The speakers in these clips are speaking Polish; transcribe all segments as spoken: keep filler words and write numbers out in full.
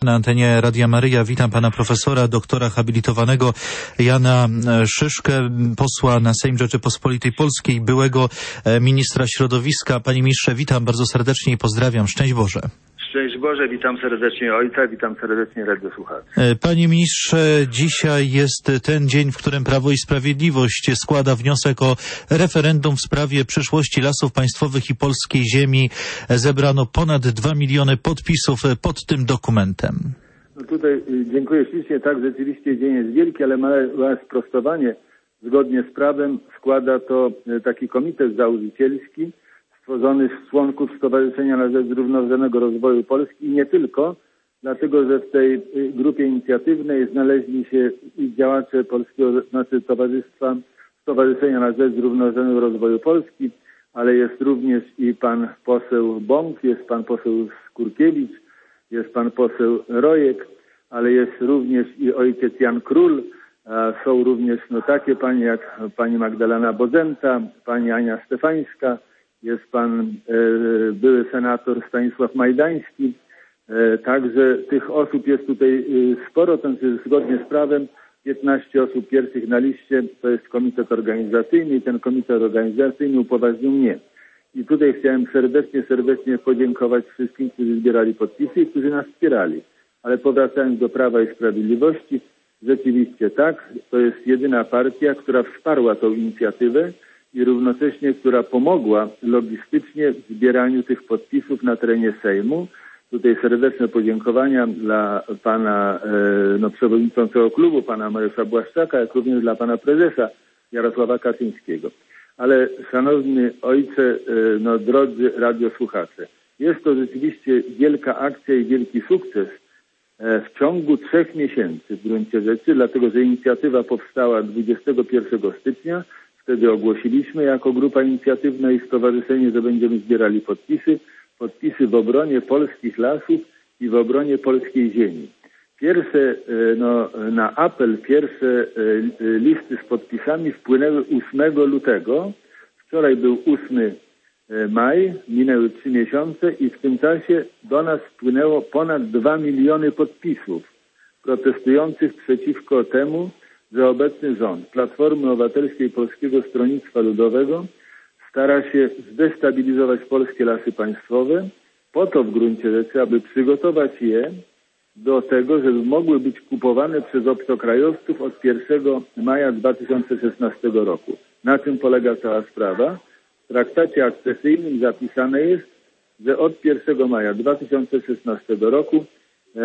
na antenie Radia Maryja. Witam pana profesora, doktora habilitowanego Jana Szyszkę, posła na Sejm Rzeczypospolitej Polskiej, byłego ministra środowiska. Panie ministrze, witam bardzo serdecznie i pozdrawiam. Szczęść Boże. Szczęść Boże, witam serdecznie ojca, witam serdecznie radiosłuchaczy. Panie ministrze, dzisiaj jest ten dzień, w którym Prawo i Sprawiedliwość składa wniosek o referendum w sprawie przyszłości Lasów Państwowych i polskiej ziemi. Zebrano ponad dwa miliony podpisów pod tym dokumentem. No tutaj dziękuję ślicznie. Tak, rzeczywiście dzień jest wielki, ale małe, małe sprostowanie. Zgodnie z prawem składa to taki komitet założycielski, stworzony z członków Stowarzyszenia na Rzecz Zrównoważonego Rozwoju Polski i nie tylko, dlatego że w tej grupie inicjatywnej znaleźli się i działacze Polskiego, znaczy Towarzystwa, Stowarzyszenia na Rzecz Zrównoważonego Rozwoju Polski, ale jest również i pan poseł Bąk, jest pan poseł Skurkiewicz, jest pan poseł Rojek, ale jest również i ojciec Jan Król, a są również no, takie panie jak pani Magdalena Bodzenta, pani Ania Stefańska, jest pan e, były senator Stanisław Majdański. E, także tych osób jest tutaj e, sporo, to znaczy zgodnie z prawem piętnaście osób pierwszych na liście to jest komitet organizacyjny i ten komitet organizacyjny upoważnił mnie. I tutaj chciałem serdecznie, serdecznie podziękować wszystkim, którzy zbierali podpisy i którzy nas wspierali. Ale powracając do Prawa i Sprawiedliwości, rzeczywiście tak, to jest jedyna partia, która wsparła tą inicjatywę i równocześnie, która pomogła logistycznie w zbieraniu tych podpisów na terenie Sejmu. Tutaj serdeczne podziękowania dla pana e, no, przewodniczącego klubu, pana Mariusza Błaszczaka, jak również dla pana prezesa Jarosława Kaczyńskiego. Ale szanowny ojcze, e, no drodzy radiosłuchacze, jest to rzeczywiście wielka akcja i wielki sukces e, w ciągu trzech miesięcy w gruncie rzeczy, dlatego że inicjatywa powstała dwudziestego pierwszego stycznia. Wtedy ogłosiliśmy jako grupa inicjatywna i stowarzyszenie, że będziemy zbierali podpisy. Podpisy w obronie polskich lasów i w obronie polskiej ziemi. Pierwsze, no, na apel pierwsze listy z podpisami wpłynęły ósmego lutego. Wczoraj był ósmy maj, minęły trzy miesiące i w tym czasie do nas wpłynęło ponad dwa miliony podpisów protestujących przeciwko temu, że obecny rząd Platformy Obywatelskiej i Polskiego Stronnictwa Ludowego stara się zdestabilizować polskie lasy państwowe po to w gruncie rzeczy, aby przygotować je do tego, żeby mogły być kupowane przez obcokrajowców od pierwszego maja dwa tysiące szesnastego roku. Na czym polega cała sprawa? W traktacie akcesyjnym zapisane jest, że od pierwszego maja dwa tysiące szesnastego roku e,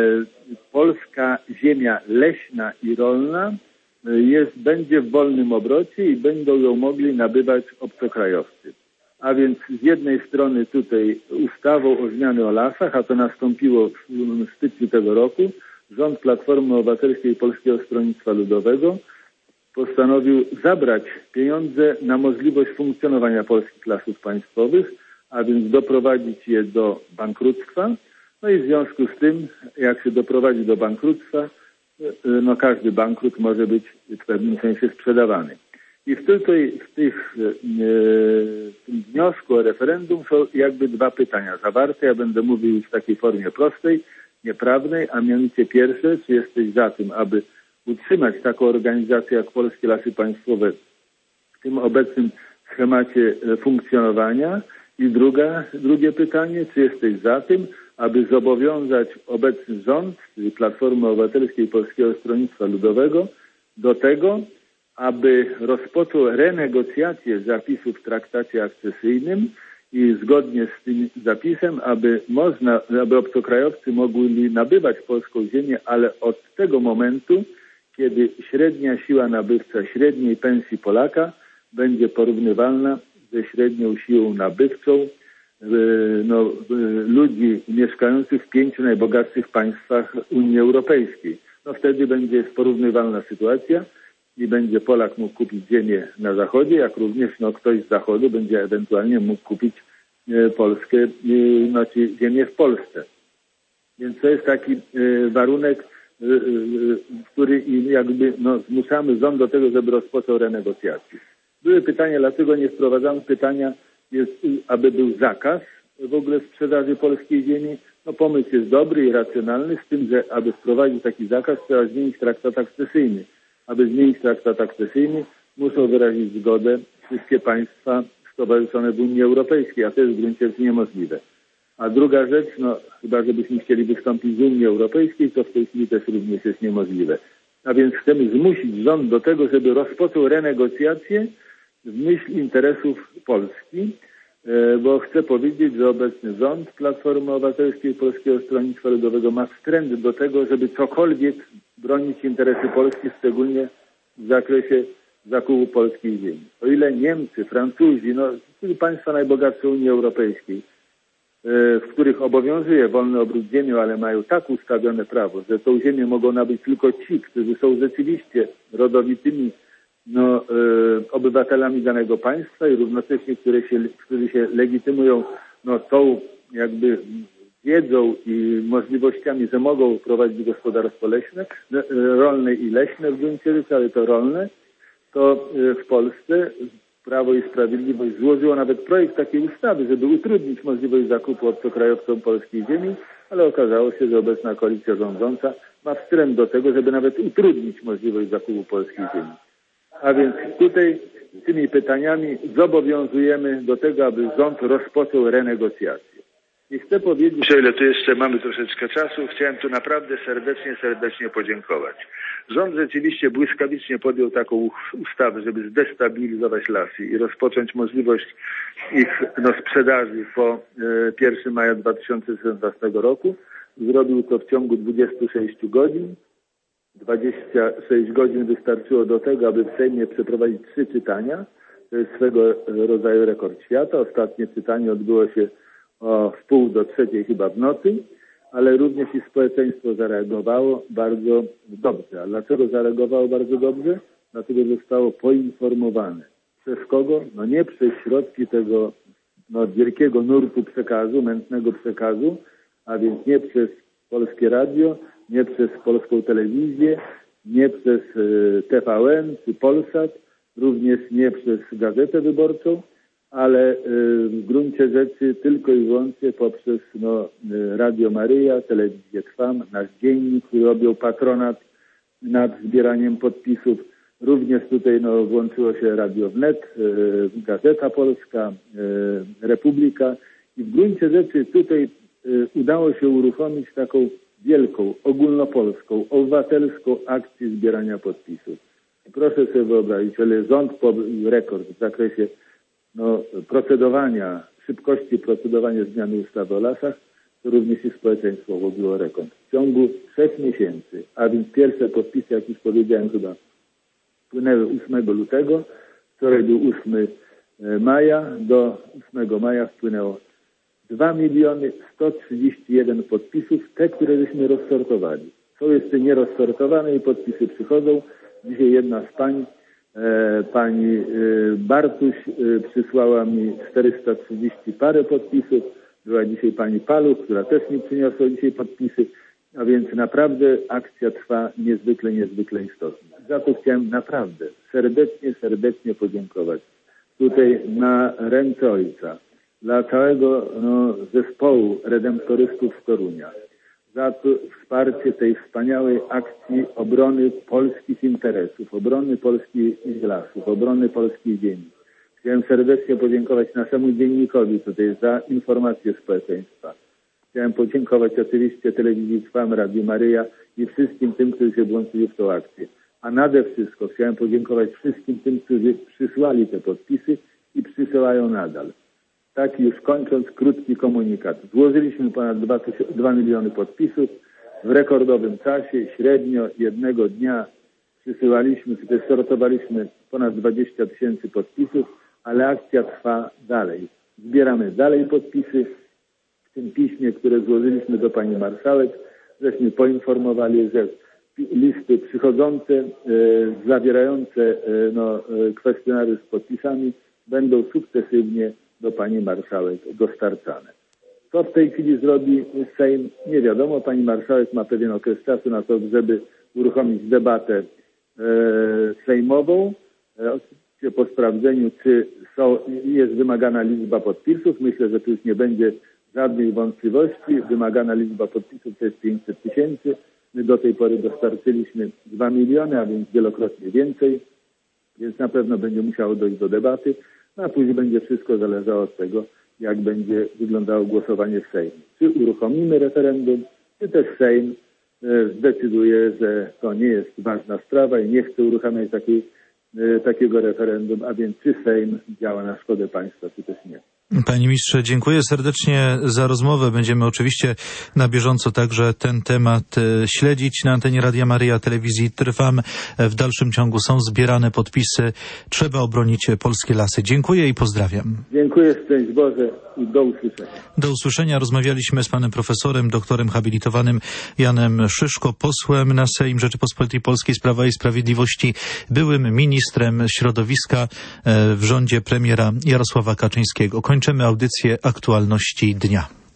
polska ziemia leśna i rolna Jest, będzie w wolnym obrocie i będą ją mogli nabywać obcokrajowcy. A więc z jednej strony tutaj ustawą o zmiany o lasach, a to nastąpiło w styczniu tego roku, rząd Platformy Obywatelskiej i Polskiego Stronnictwa Ludowego postanowił zabrać pieniądze na możliwość funkcjonowania polskich lasów państwowych, a więc doprowadzić je do bankructwa. No i w związku z tym, jak się doprowadzi do bankructwa, no każdy bankrut może być w pewnym sensie sprzedawany. I w, tutaj, w, tych, w tym wniosku o referendum są jakby dwa pytania zawarte. Ja będę mówił już w takiej formie prostej, nieprawnej, a mianowicie pierwsze, czy jesteś za tym, aby utrzymać taką organizację jak Polskie Lasy Państwowe w tym obecnym schemacie funkcjonowania? I druga, drugie pytanie, czy jesteś za tym, aby zobowiązać obecny rząd, czyli Platformy Obywatelskiej i Polskiego Stronnictwa Ludowego, do tego, aby rozpoczął renegocjację zapisów w traktacie akcesyjnym i zgodnie z tym zapisem, aby można, aby obcokrajowcy mogli nabywać polską ziemię, ale od tego momentu, kiedy średnia siła nabywcza średniej pensji Polaka będzie porównywalna ze średnią siłą nabywczą no, ludzi mieszkających w pięciu najbogatszych państwach Unii Europejskiej. No wtedy będzie porównywalna sytuacja i będzie Polak mógł kupić ziemię na zachodzie, jak również no, ktoś z zachodu będzie ewentualnie mógł kupić e, Polskę, e, znaczy ziemię w Polsce. Więc to jest taki e, warunek, e, e, który jakby no, zmuszamy rząd do tego, żeby rozpoczął renegocjacje. Były pytania, dlaczego nie wprowadzamy pytania, jest, aby był zakaz w ogóle sprzedaży polskiej ziemi. No pomysł jest dobry i racjonalny, z tym, że aby wprowadzić taki zakaz, trzeba zmienić traktat akcesyjny. Aby zmienić traktat akcesyjny, muszą wyrazić zgodę wszystkie państwa stowarzyszone w Unii Europejskiej, a to jest w gruncie rzeczy niemożliwe. A druga rzecz, no chyba żebyśmy chcieli wystąpić z Unii Europejskiej, to w tej chwili też również jest niemożliwe. A więc chcemy zmusić rząd do tego, żeby rozpoczął renegocjacje w myśl interesów Polski, bo chcę powiedzieć, że obecny rząd Platformy Obywatelskiej Polskiego Stronnictwa Ludowego ma wstręt do tego, żeby cokolwiek bronić interesy Polski, szczególnie w zakresie zakupu polskiej ziemi. O ile Niemcy, Francuzi, no państwa najbogatsze Unii Europejskiej, w których obowiązuje wolny obrót ziemią, ale mają tak ustawione prawo, że tą ziemię mogą nabyć tylko ci, którzy są rzeczywiście rodowitymi no, e, obywatelami danego państwa i równocześnie, które się, którzy się legitymują no, tą jakby wiedzą i możliwościami, że mogą prowadzić gospodarstwo leśne, e, rolne i leśne w gruncie rzeczy, ale to rolne, to e, w Polsce Prawo i Sprawiedliwość złożyło nawet projekt takiej ustawy, żeby utrudnić możliwość zakupu obcokrajowcom polskiej ziemi, ale okazało się, że obecna koalicja rządząca ma wstręt do tego, żeby nawet utrudnić możliwość zakupu polskiej ziemi. A więc tutaj tymi pytaniami zobowiązujemy do tego, aby rząd rozpoczął renegocjacje. I chcę powiedzieć, o ile tu jeszcze mamy troszeczkę czasu, chciałem tu naprawdę serdecznie, serdecznie podziękować. Rząd rzeczywiście błyskawicznie podjął taką ustawę, żeby zdestabilizować lasy i rozpocząć możliwość ich no, sprzedaży po e, pierwszego maja dwa tysiące szesnastego roku. Zrobił to w ciągu dwudziestu sześciu godzin. dwadzieścia sześć godzin wystarczyło do tego, aby w Sejmie przeprowadzić trzy czytania. To jest swego rodzaju rekord świata. Ostatnie czytanie odbyło się o wpół do trzeciej chyba w nocy, ale również i społeczeństwo zareagowało bardzo dobrze. A dlaczego zareagowało bardzo dobrze? Dlatego zostało poinformowane. Przez kogo? No nie przez środki tego no, wielkiego nurtu przekazu, mętnego przekazu, a więc nie przez Polskie Radio, nie przez Polską Telewizję, nie przez y, T V N czy Polsat, również nie przez Gazetę Wyborczą, ale y, w gruncie rzeczy tylko i wyłącznie poprzez no, y, Radio Maryja, Telewizję Trwam, nasz dziennik, który objął patronat nad zbieraniem podpisów. Również tutaj no, włączyło się Radio Wnet, y, Gazeta Polska, y, Republika i w gruncie rzeczy tutaj y, udało się uruchomić taką wielką, ogólnopolską, obywatelską akcję zbierania podpisów. I proszę sobie wyobrazić, ale rząd pobił rekord w zakresie no, procedowania, szybkości procedowania zmiany ustawy o lasach, to również i społeczeństwo pobiło rekord. W ciągu trzech miesięcy, a więc pierwsze podpisy, jak już powiedziałem, chyba wpłynęły ósmego lutego, wczoraj był ósmego maja, do ósmego maja wpłynęło dwa miliony sto trzydzieści jeden podpisów, te, które żeśmy rozsortowali. Są jeszcze nierozsortowane i podpisy przychodzą. Dzisiaj jedna z pań, e, pani e, Bartuś e, przysłała mi czterysta trzydzieści parę podpisów. Była dzisiaj pani Paluch, która też mi przyniosła dzisiaj podpisy. A więc naprawdę akcja trwa niezwykle, niezwykle istotnie. Za to chciałem naprawdę serdecznie, serdecznie podziękować tutaj na ręce Ojca dla całego no, zespołu redemptorystów z Torunia, za to wsparcie tej wspaniałej akcji obrony polskich interesów, obrony polskich lasów, obrony polskiej ziemi. Chciałem serdecznie podziękować naszemu dziennikowi tutaj za informację społeczeństwa. Chciałem podziękować oczywiście Telewizji Trwam, Radiu Maryja i wszystkim tym, którzy się włączyli w tą akcję. A nade wszystko chciałem podziękować wszystkim tym, którzy przysłali te podpisy i przysyłają nadal. Tak już kończąc, krótki komunikat. Złożyliśmy ponad dwa miliony podpisów. W rekordowym czasie, średnio jednego dnia przysyłaliśmy, czy też sortowaliśmy ponad dwadzieścia tysięcy podpisów, ale akcja trwa dalej. Zbieramy dalej podpisy. W tym piśmie, które złożyliśmy do pani marszałek, żeśmy poinformowali, że listy przychodzące, e, zawierające e, no, e, kwestionariusz z podpisami będą sukcesywnie do pani marszałek dostarczane. Co w tej chwili zrobi Sejm? Nie wiadomo. Pani marszałek ma pewien okres czasu na to, żeby uruchomić debatę e, sejmową. E, po sprawdzeniu, czy są, jest wymagana liczba podpisów. Myślę, że tu już nie będzie żadnej wątpliwości. Wymagana liczba podpisów to jest pięćset tysięcy. My do tej pory dostarczyliśmy dwa miliony, a więc wielokrotnie więcej. Więc na pewno będzie musiało dojść do debaty. No a później będzie wszystko zależało od tego, jak będzie wyglądało głosowanie w Sejmie. Czy uruchomimy referendum, czy też Sejm zdecyduje, że to nie jest ważna sprawa i nie chce uruchamiać takiej, takiego referendum, a więc czy Sejm działa na szkodę państwa, czy też nie. Panie ministrze, dziękuję serdecznie za rozmowę. Będziemy oczywiście na bieżąco także ten temat śledzić na antenie Radia Maryja, telewizji Trwam. W dalszym ciągu są zbierane podpisy. Trzeba obronić polskie lasy. Dziękuję i pozdrawiam. Dziękuję, szczęść Boże i do usłyszenia. Do usłyszenia. Rozmawialiśmy z panem profesorem, doktorem habilitowanym Janem Szyszko, posłem na Sejm Rzeczypospolitej Polskiej z Prawa i Sprawiedliwości, byłym ministrem środowiska w rządzie premiera Jarosława Kaczyńskiego. Kończymy audycję Aktualności Dnia.